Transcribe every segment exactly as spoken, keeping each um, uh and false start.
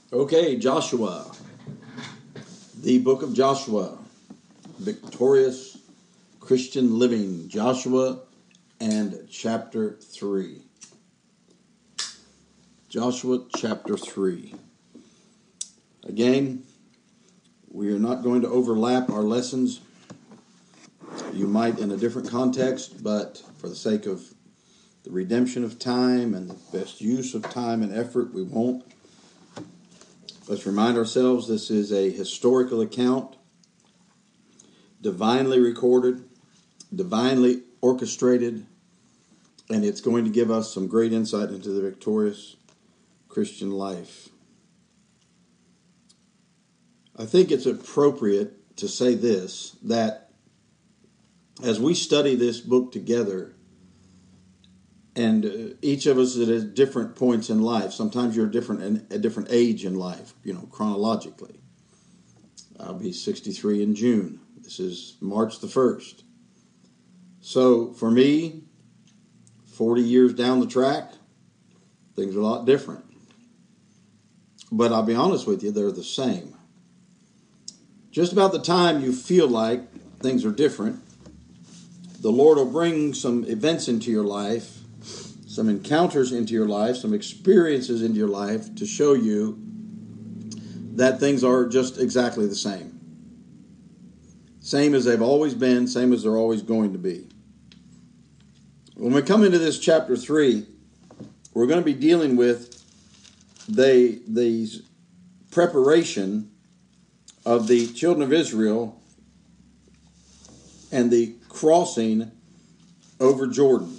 Okay, Joshua, the book of Joshua, victorious Christian living, Joshua and chapter three. Joshua chapter three. Again, we are not going to overlap our lessons. You might in a different context, but for the sake of the redemption of time and the best use of time and effort, we won't. Let's remind ourselves this is a historical account, divinely recorded, divinely orchestrated, and it's going to give us some great insight into the victorious Christian life. I think it's appropriate to say this, that as we study this book together, and uh, each of us is at different points in life. Sometimes you're different in a different age in life, you know, chronologically. I'll be sixty-three in June. This is March the first. So for me, forty years down the track, things are a lot different. But I'll be honest with you, they're the same. Just about the time you feel like things are different, the Lord will bring some events into your life, some encounters into your life, some experiences into your life to show you that things are just exactly the same. Same as they've always been, same as they're always going to be. When we come into this chapter three, we're going to be dealing with the, the preparation of the children of Israel and the crossing over Jordan.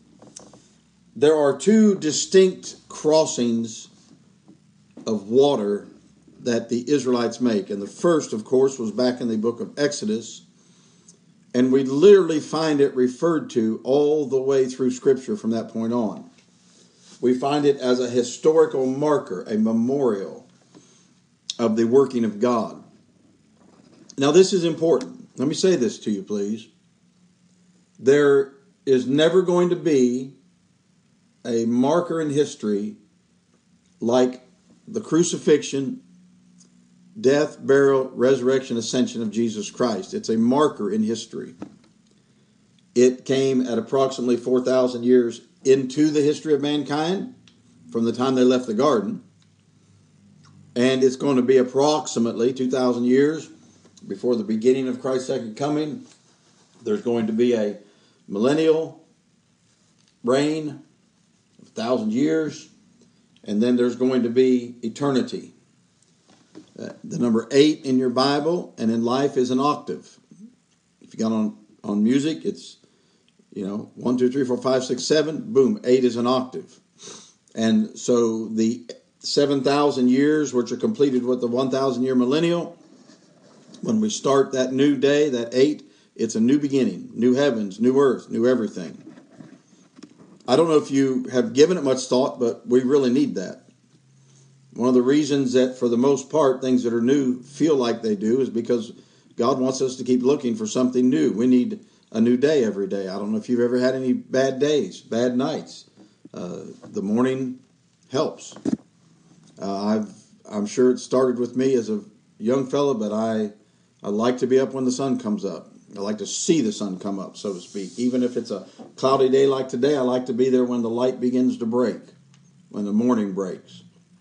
There are two distinct crossings of water that the Israelites make. And the first, of course, was back in the book of Exodus. And we literally find it referred to all the way through Scripture from that point on. We find it as a historical marker, a memorial of the working of God. Now, this is important. Let me say this to you, please. There is never going to be a marker in history like the crucifixion, death, burial, resurrection, ascension of Jesus Christ. It's a marker in history. It came at approximately four thousand years into the history of mankind from the time they left the garden. And it's going to be approximately two thousand years before the beginning of Christ's second coming. There's going to be a millennial reign, thousand years, and then there's going to be eternity. Uh, the number eight in your Bible and in life is an octave. If you got on, on music, it's, you know, one, two, three, four, five, six, seven, boom, eight is an octave. And so the seven thousand years, which are completed with the one thousand year millennial, when we start that new day, that eight, it's a new beginning, new heavens, new earth, new everything. I don't know if you have given it much thought, but we really need that. One of the reasons that, for the most part, things that are new feel like they do is because God wants us to keep looking for something new. We need a new day every day. I don't know if you've ever had any bad days, bad nights. Uh, the morning helps. Uh, I've, I'm sure it started with me as a young fella, but I, I like to be up when the sun comes up. I like to see the sun come up, so to speak. Even if it's a cloudy day like today, I like to be there when the light begins to break, when the morning breaks.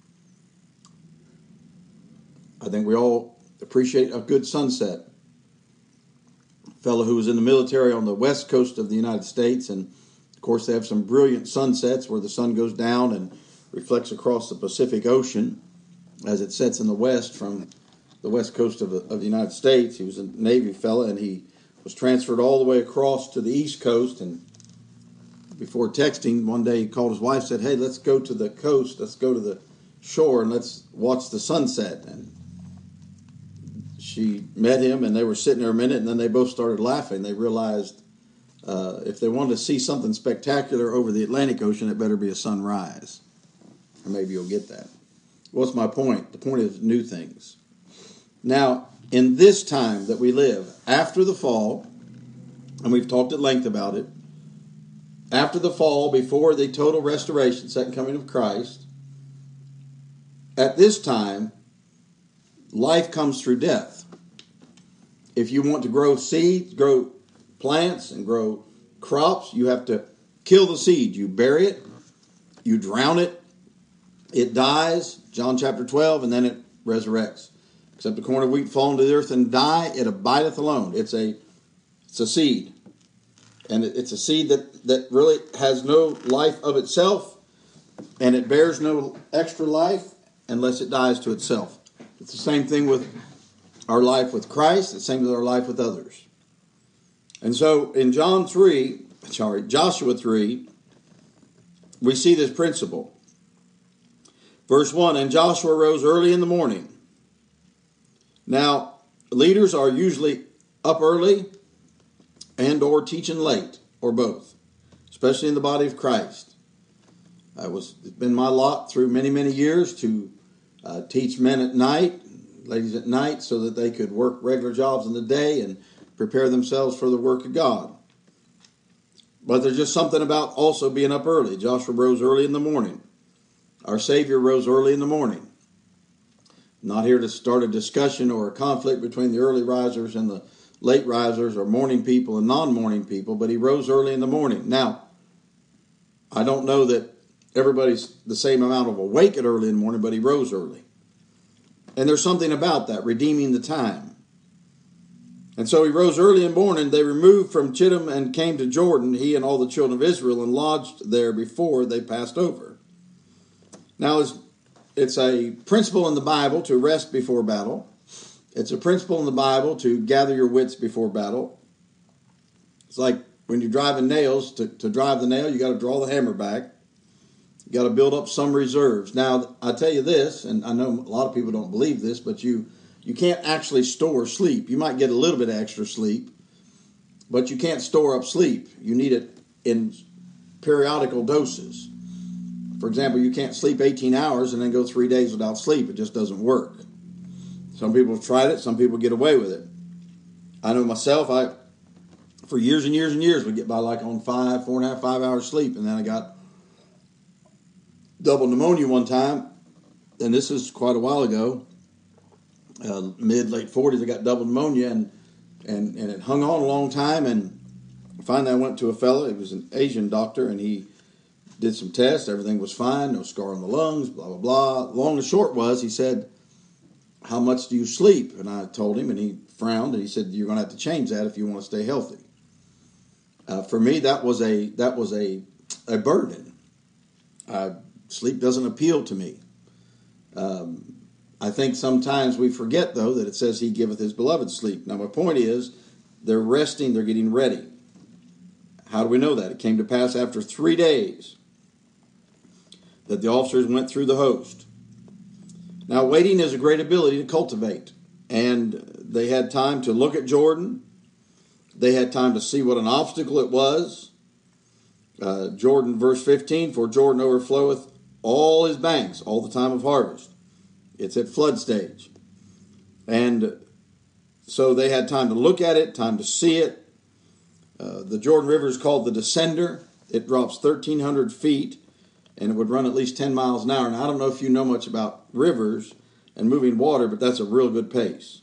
I think we all appreciate a good sunset. A fellow who was in the military on the west coast of the United States, and of course they have some brilliant sunsets where the sun goes down and reflects across the Pacific Ocean as it sets in the west from the west coast of the, of the United States. He was a Navy fellow, and he was transferred all the way across to the East Coast, and before texting, one day he called his wife, said, hey, let's go to the coast, let's go to the shore, and let's watch the sunset. And she met him, and they were sitting there a minute, and then they both started laughing. They realized uh, if they wanted to see something spectacular over the Atlantic Ocean, it better be a sunrise. Or maybe you'll get that. What's my point? The point is new things. Now, in this time that we live, after the fall, and we've talked at length about it, after the fall, before the total restoration, second coming of Christ, at this time, life comes through death. If you want to grow seeds, grow plants, and grow crops, you have to kill the seed. You bury it, you drown it, it dies, John chapter twelve, and then it resurrects. Except the corn of wheat fall into the earth and die, it abideth alone. It's a it's a seed. And it's a seed that, that really has no life of itself, and it bears no extra life unless it dies to itself. It's the same thing with our life with Christ, it's the same with our life with others. And so in John three, sorry, Joshua three, we see this principle. Verse one, and Joshua rose early in the morning. Now, leaders are usually up early and or teaching late, or both, especially in the body of Christ. I was, it's been my lot through many, many years to uh, teach men at night, ladies at night, so that they could work regular jobs in the day and prepare themselves for the work of God. But there's just something about also being up early. Joshua rose early in the morning. Our Savior rose early in the morning. Not here to start a discussion or a conflict between the early risers and the late risers, or morning people and non-morning people, but he rose early in the morning. Now, I don't know that everybody's the same amount of awake at early in the morning, but he rose early. And there's something about that, redeeming the time. And so he rose early in the morning. They removed from Chittim and came to Jordan, he and all the children of Israel, and lodged there before they passed over. Now, it's, it's a principle in the Bible to rest before battle. It's a principle in the Bible to gather your wits before battle. It's like when you're driving nails, to, to drive the nail, you got to draw the hammer back. You got to build up some reserves. Now, I tell you this, and I know a lot of people don't believe this, but you, you can't actually store sleep. You might get a little bit of extra sleep, but you can't store up sleep. You need it in periodical doses. For example, you can't sleep eighteen hours and then go three days without sleep. It just doesn't work. Some people have tried it. Some people get away with it. I know myself, I, for years and years and years, would get by like on five, four and a half, five hours sleep. And then I got double pneumonia one time. And this is quite a while ago, uh, mid, late forties, I got double pneumonia. And, and, and it hung on a long time. And finally I went to a fellow. He was an Asian doctor. And he did some tests. Everything was fine. No scar on the lungs, blah, blah, blah. Long and short was, he said, how much do you sleep? And I told him, and he frowned, and he said, you're going to have to change that if you want to stay healthy. Uh, for me, that was a that was a, a burden. Uh, sleep doesn't appeal to me. Um, I think sometimes we forget, though, that it says he giveth his beloved sleep. Now, my point is, they're resting, they're getting ready. How do we know that? It came to pass after three days that the officers went through the host. Now, waiting is a great ability to cultivate. And they had time to look at Jordan. They had time to see what an obstacle it was. Uh, Jordan, verse fifteen, for Jordan overfloweth all his banks, all the time of harvest. It's at flood stage. And so they had time to look at it, time to see it. Uh, the Jordan River is called the Descender. It drops thirteen hundred feet. And it would run at least ten miles an hour. And I don't know if you know much about rivers and moving water, but that's a real good pace.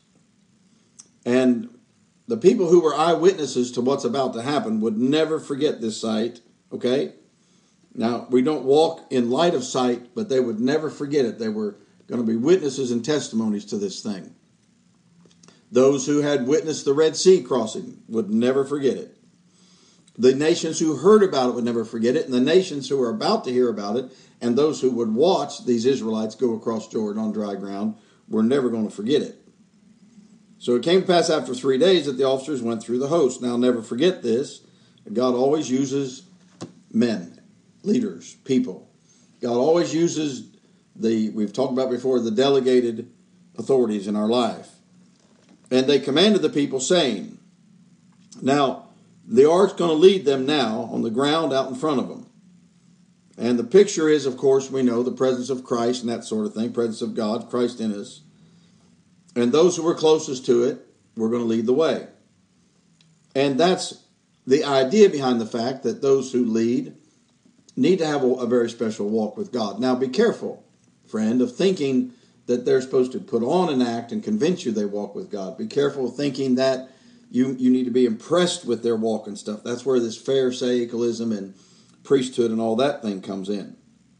And the people who were eyewitnesses to what's about to happen would never forget this sight, okay? Now, we don't walk in light of sight, but they would never forget it. They were going to be witnesses and testimonies to this thing. Those who had witnessed the Red Sea crossing would never forget it. The nations who heard about it would never forget it, and the nations who are about to hear about it, and those who would watch these Israelites go across Jordan on dry ground, were never going to forget it. So it came to pass after three days that the officers went through the host. Now, never forget this. God always uses men, leaders, people. God always uses the, we've talked about before, the delegated authorities in our life. And they commanded the people, saying, now, the ark's going to lead them now on the ground out in front of them. And the picture is, of course, we know the presence of Christ and that sort of thing, presence of God, Christ in us. And those who were closest to it were going to lead the way. And that's the idea behind the fact that those who lead need to have a, a very special walk with God. Now, be careful. friend, of thinking that they're supposed to put on an act and convince you they walk with God. Be careful of thinking that you, you need to be impressed with their walk and stuff. That's where this Pharisaicalism and priesthood and all that thing comes in.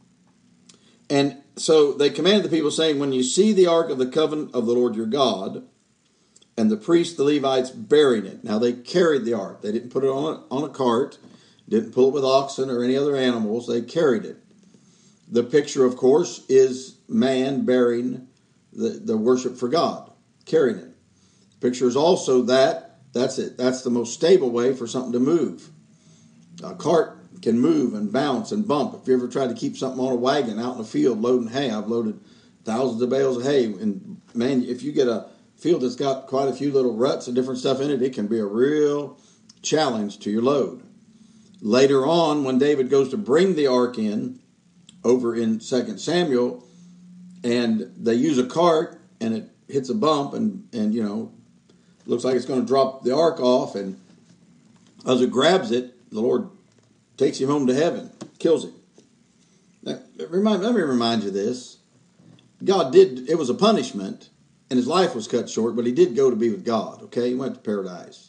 And so they commanded the people, saying, when you see the ark of the covenant of the Lord your God, and the priests, the Levites, bearing it. Now they carried the ark. They didn't put it on a, on a cart, didn't pull it with oxen or any other animals. They carried it. The picture, of course, is man bearing the, the worship for God, carrying it. The picture is also that, that's it. That's the most stable way for something to move. A cart can move and bounce and bump. If you ever tried to keep something on a wagon out in the field loading hay, I've loaded thousands of bales of hay. And man, if you get a field that's got quite a few little ruts and different stuff in it, it can be a real challenge to your load. Later on, when David goes to bring the ark in, over in Second Samuel, and they use a cart, and it hits a bump, and, and you know, looks like it's going to drop the ark off, and as it grabs it, the Lord takes him home to heaven, kills him. Now, remind, let me remind you this. God did, it was a punishment, and his life was cut short, but he did go to be with God, okay? He went to paradise.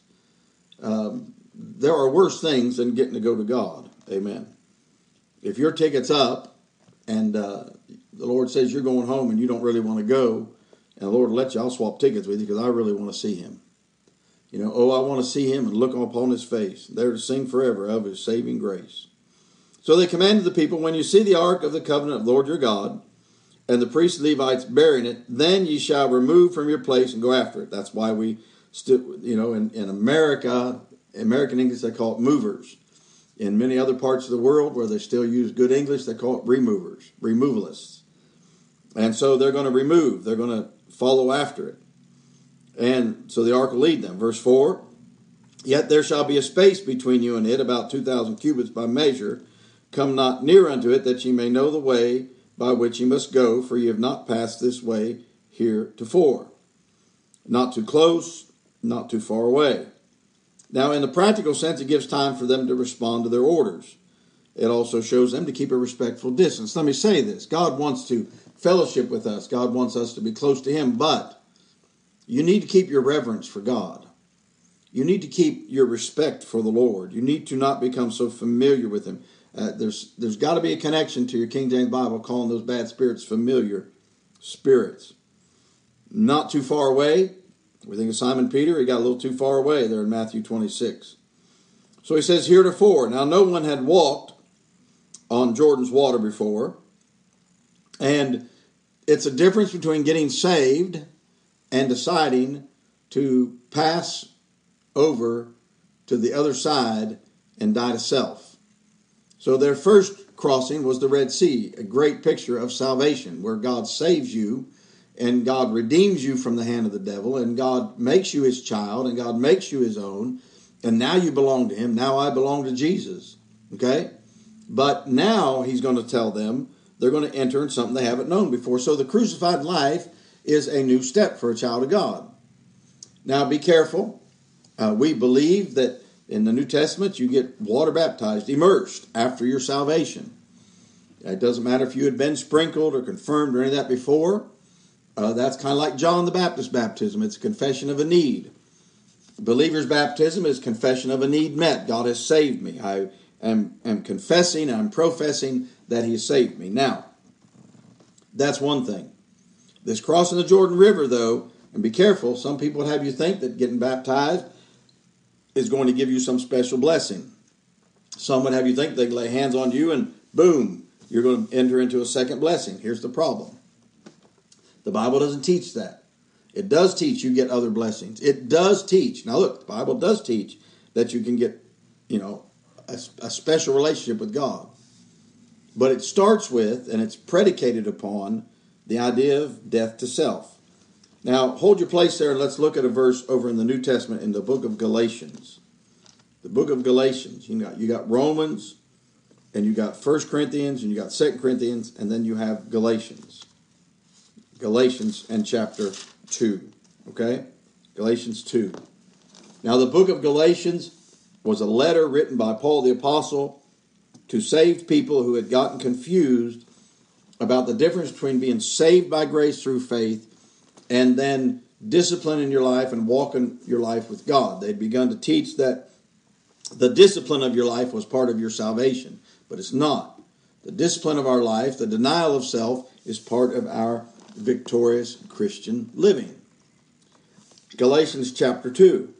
Um, there are worse things than getting to go to God, amen? If your ticket's up, and uh, the Lord says you're going home and you don't really want to go, and the Lord will let you, I'll swap tickets with you because I really want to see him. You know, oh, I want to see him and look upon his face, there to sing forever of his saving grace. So they commanded the people, when you see the ark of the covenant of the Lord your God, and the priests and Levites bearing it, then ye shall remove from your place and go after it. That's why we, still, you know, in, in America, American English, they call it movers. In many other parts of the world where they still use good English, they call it removers, removalists. And so they're going to remove. They're going to follow after it. And so the ark will lead them. Verse four, yet there shall be a space between you and it, about two thousand cubits by measure. Come not near unto it, that ye may know the way by which ye must go, for ye have not passed this way heretofore. Not too close, not too far away. Now, in the practical sense, it gives time for them to respond to their orders. It also shows them to keep a respectful distance. Let me say this. God wants to fellowship with us. God wants us to be close to him, but you need to keep your reverence for God. You need to keep your respect for the Lord. You need to not become so familiar with him. Uh, there's there's got to be a connection to your King James Bible calling those bad spirits familiar spirits. Not too far away. We think of Simon Peter, he got a little too far away there in Matthew twenty-six. So he says, heretofore. Now, no one had walked on Jordan's water before. And it's a difference between getting saved and deciding to pass over to the other side and die to self. So their first crossing was the Red Sea, a great picture of salvation, where God saves you and God redeems you from the hand of the devil, and God makes you his child, and God makes you his own, and now you belong to him. Now I belong to Jesus, okay? But now he's going to tell them they're going to enter in something they haven't known before. So the crucified life is a new step for a child of God. Now be careful. Uh, we believe that in the New Testament you get water baptized, immersed after your salvation. It doesn't matter if you had been sprinkled or confirmed or any of that before. Uh, that's kind of like John the Baptist baptism. It's a confession of a need. Believer's baptism is confession of a need met. God has saved me. I am, am confessing, I'm professing that he has saved me. Now, that's one thing. This crossing the Jordan River, though, and be careful, some people would have you think that getting baptized is going to give you some special blessing. Some would have you think they can lay hands on you and boom, you're going to enter into a second blessing. Here's the problem. The Bible doesn't teach that. It does teach you get other blessings. It does teach. Now look, the Bible does teach that you can get, you know, a, a special relationship with God. But it starts with, and it's predicated upon, the idea of death to self. Now, hold your place there and let's look at a verse over in the New Testament in the book of Galatians. The book of Galatians. You got, you got Romans, and you got First Corinthians, and you got Second Corinthians, and then you have Galatians. Galatians and chapter two. Okay? Galatians two. Now, the book of Galatians was a letter written by Paul the Apostle to saved people who had gotten confused about the difference between being saved by grace through faith and then discipline in your life and walking your life with God. They'd begun to teach that the discipline of your life was part of your salvation, but it's not. The discipline of our life, the denial of self, is part of our victorious Christian living. Galatians chapter two.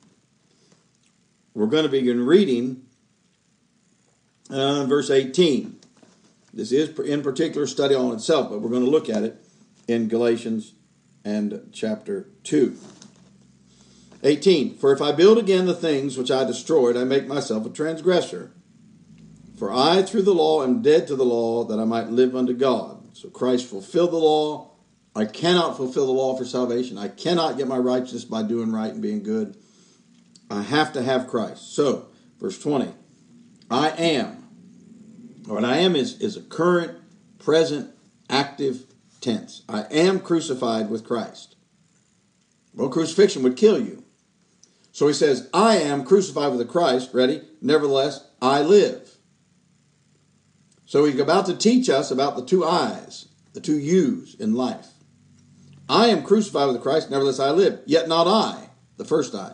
We're going to begin reading uh, verse eighteen. This is in particular study on itself, but we're going to look at it in Galatians and chapter two. eighteen. For if I build again the things which I destroyed, I make myself a transgressor. For I, through the law, am dead to the law, that I might live unto God. So Christ fulfilled the law. I cannot fulfill the law for salvation. I cannot get my righteousness by doing right and being good. I have to have Christ. So, verse twenty. I am. What I am is, is a current, present, active tense. I am crucified with Christ. Well, crucifixion would kill you. So he says, I am crucified with the Christ. Ready? Nevertheless, I live. So he's about to teach us about the two I's, the two U's in life. I am crucified with Christ, nevertheless I live. Yet not I, the first I.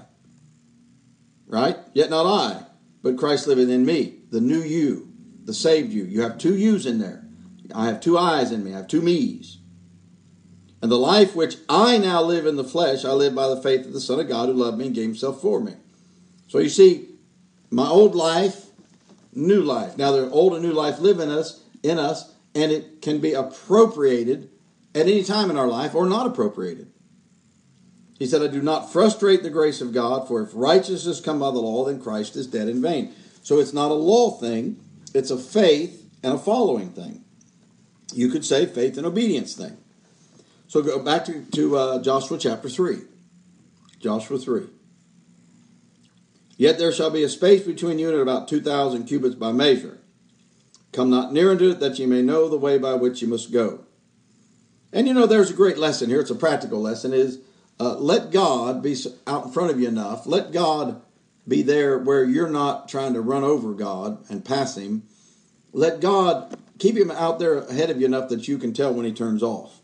Right? Yet not I, but Christ liveth in me, the new you, the saved you. You have two U's in there. I have two I's in me. I have two me's. And the life which I now live in the flesh, I live by the faith of the Son of God who loved me and gave himself for me. So you see, my old life, new life. Now the old and new life live in us, in us, and it can be appropriated at any time in our life or not appropriated. He said, I do not frustrate the grace of God, for if righteousness come by the law, then Christ is dead in vain. So it's not a law thing, it's a faith and a following thing. You could say faith and obedience thing. So go back to, to uh, Joshua chapter three. Joshua three. Yet there shall be a space between you and about two thousand cubits by measure. Come not near unto it, that ye may know the way by which you must go. And you know, there's a great lesson here. It's a practical lesson. Is uh, let God be out in front of you enough. Let God be there where you're not trying to run over God and pass him. Let God keep him out there ahead of you enough that you can tell when he turns off.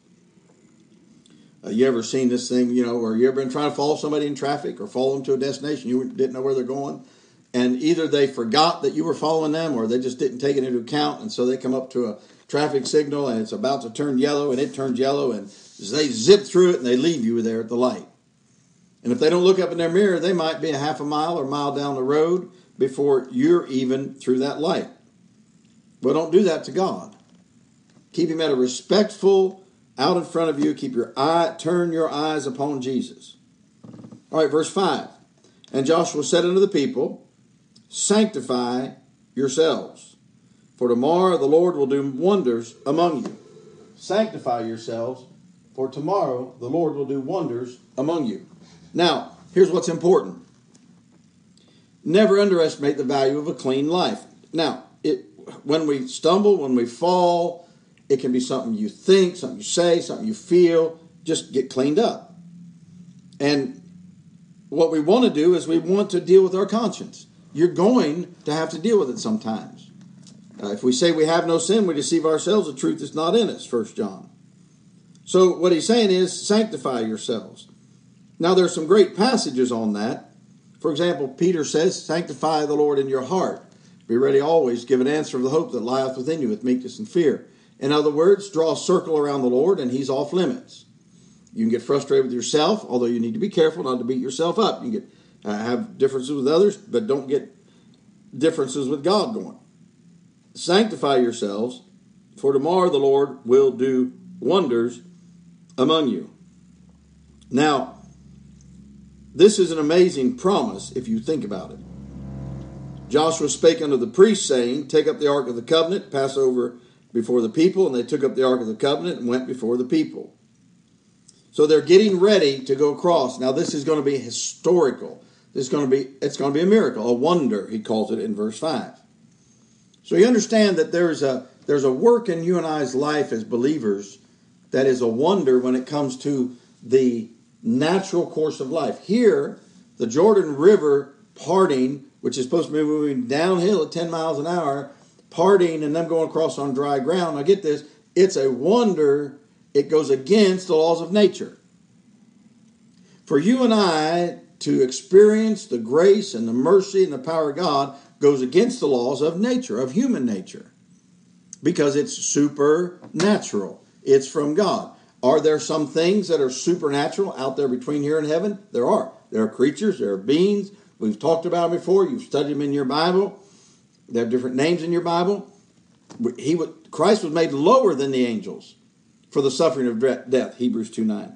Uh, you ever seen this thing, you know, or you ever been trying to follow somebody in traffic or follow them to a destination, you didn't know where they're going, and either they forgot that you were following them or they just didn't take it into account, and so they come up to a traffic signal and it's about to turn yellow, and it turns yellow, and they zip through it and they leave you there at the light. And if they don't look up in their mirror, they might be a half a mile or a mile down the road before you're even through that light. Well, don't do that to God. Keep him at a respectful out in front of you. Keep your eye, turn your eyes upon Jesus. All right, verse five. And Joshua said unto the people, sanctify yourselves, for tomorrow the Lord will do wonders among you. Sanctify yourselves, for tomorrow the Lord will do wonders among you. Now, here's what's important. Never underestimate the value of a clean life. Now, it when we stumble, when we fall, it can be something you think, something you say, something you feel. Just get cleaned up. And what we want to do is we want to deal with our conscience. You're going to have to deal with it sometimes. Uh, if we say we have no sin, we deceive ourselves. The truth is not in us, First John. So what he's saying is sanctify yourselves. Now there's some great passages on that. For example, Peter says, sanctify the Lord in your heart. Be ready always to give an answer of the hope that lieth within you with meekness and fear. In other words, draw a circle around the Lord and he's off limits. You can get frustrated with yourself, although you need to be careful not to beat yourself up. You can get, uh, have differences with others, but don't get differences with God going. Sanctify yourselves, for tomorrow the Lord will do wonders among you. Now, this is an amazing promise if you think about it. Joshua spake unto the priests, saying, take up the ark of the covenant, pass over before the people, and they took up the ark of the covenant and went before the people. So they're getting ready to go across. Now this is going to be historical. This is going to be, it's going to be a miracle, a wonder, he calls it in verse five. So you understand that there's a there's a work in you and I's life as believers that is a wonder when it comes to the natural course of life. Here, the Jordan River parting, which is supposed to be moving downhill at ten miles an hour, parting and them going across on dry ground. Now get this, It's a wonder. It goes against the laws of nature. For you and I to experience the grace and the mercy and the power of God goes against the laws of nature, of human nature, because it's supernatural. It's from God. Are there some things that are supernatural out there between here and heaven? There are. There are creatures, there are beings. We've talked about them before. You've studied them in your Bible. They have different names in your Bible. He, Christ was made lower than the angels for the suffering of death, Hebrews two nine.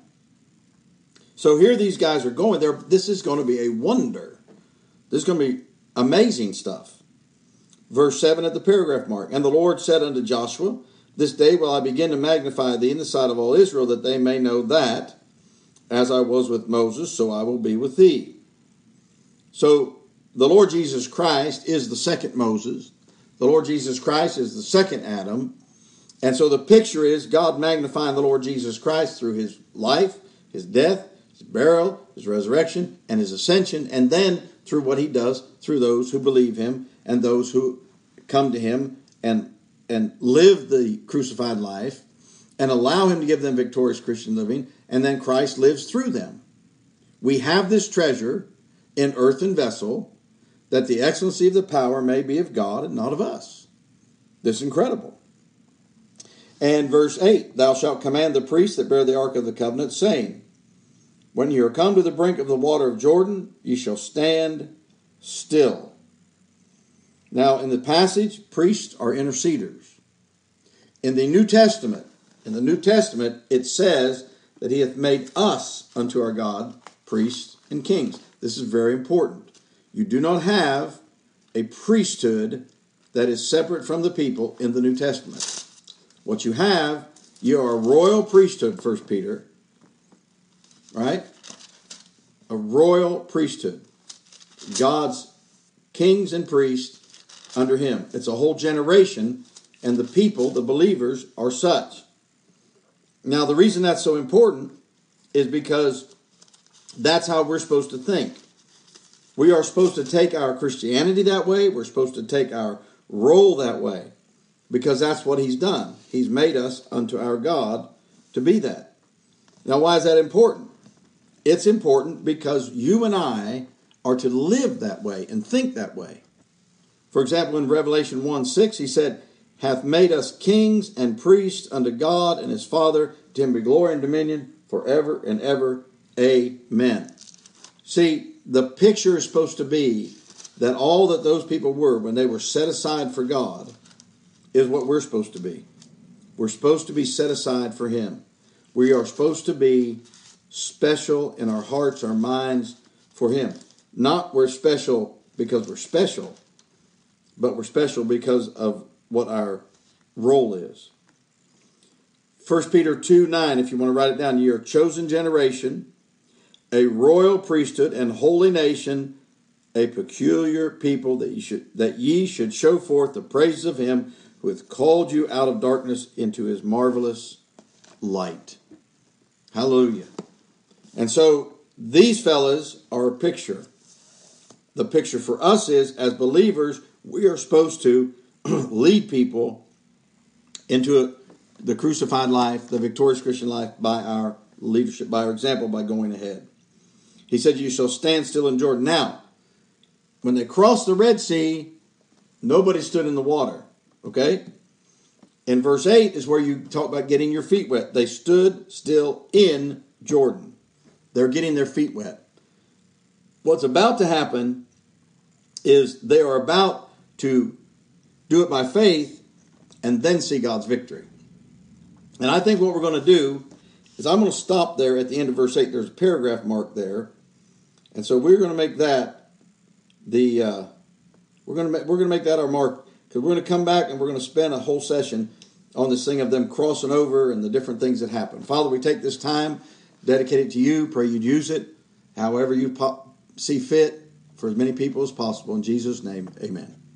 So here these guys are going. They're, this is going to be a wonder. This is going to be amazing stuff. Verse seven at the paragraph mark. And the Lord said unto Joshua, this day will I begin to magnify thee in the sight of all Israel, that they may know that, as I was with Moses, so I will be with thee. So the Lord Jesus Christ is the second Moses. The Lord Jesus Christ is the second Adam. And so the picture is God magnifying the Lord Jesus Christ through his life, his death, his burial, his resurrection, and his ascension, and then through what he does through those who believe him and those who come to him and, and live the crucified life and allow him to give them victorious Christian living, and then Christ lives through them. We have this treasure in earthen vessel, that the excellency of the power may be of God and not of us. This is incredible. And verse eight, thou shalt command the priests that bear the ark of the covenant, saying, when you are come to the brink of the water of Jordan, ye shall stand still. Now, in the passage, priests are interceders. In the New Testament, in the New Testament, it says that he hath made us unto our God priests and kings. This is very important. You do not have a priesthood that is separate from the people in the New Testament. What you have, you are a royal priesthood, First Peter. Right? A royal priesthood. God's kings and priests under him. It's a whole generation, and the people, the believers, are such. Now, the reason that's so important is because that's how we're supposed to think. We are supposed to take our Christianity that way. We're supposed to take our role that way, because that's what he's done. He's made us unto our God to be that. Now, why is that important? It's important because you and I are to live that way and think that way. For example, in Revelation one six, he said, hath made us kings and priests unto God and his Father, to him be glory and dominion forever and ever. Amen. See, the picture is supposed to be that all that those people were when they were set aside for God is what we're supposed to be. We're supposed to be set aside for him. We are supposed to be special in our hearts, our minds for him. Not we're special because we're special, but we're special because of what our role is. First Peter two nine, if you want to write it down, you're a chosen generation, a royal priesthood and holy nation, a peculiar people, that ye should, that ye should show forth the praises of him who hath called you out of darkness into his marvelous light. Hallelujah. And so these fellas are a picture. The picture for us is, as believers, we are supposed to lead people into a, the crucified life, the victorious Christian life, by our leadership, by our example, by going ahead. He said, you shall stand still in Jordan. Now, when they crossed the Red Sea, nobody stood in the water. Okay? In verse eight is where you talk about getting your feet wet. They stood still in Jordan. They're getting their feet wet. What's about to happen is they are about to do it by faith and then see God's victory. And I think what we're going to do is I'm going to stop there at the end of verse eight. There's a paragraph mark there. And so we're going to make that the uh, we're going to make, we're going to make that our mark, because we're going to come back and we're going to spend a whole session on this thing of them crossing over and the different things that happen. Father, we take this time, dedicate it to you. Pray you'd use it however you po- see fit for as many people as possible. In Jesus' name, amen.